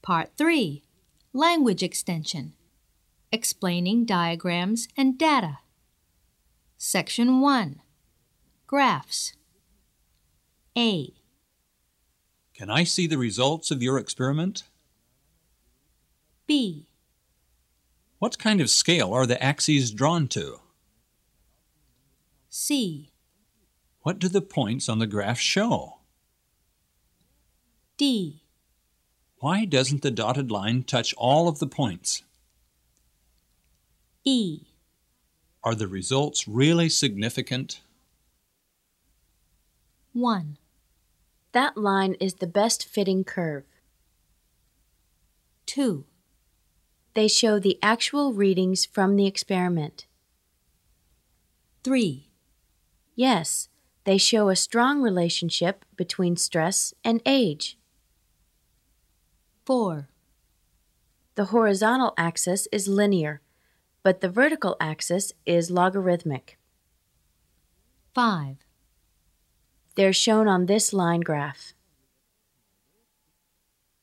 Part 3. Language Extension. Explaining diagrams and data. Section 1. Graphs. A. Can I see the results of your experiment? B. What kind of scale are the axes drawn to? C. What do the points on the graph show? D. Why doesn't the dotted line touch all of the points? E. Are the results really significant? 1. That line is the best fitting curve. 2. They show the actual readings from the experiment. 3. Yes, they show a strong relationship between stress and age. 4. The horizontal axis is linear, but the vertical axis is logarithmic. 5. They're shown on this line graph.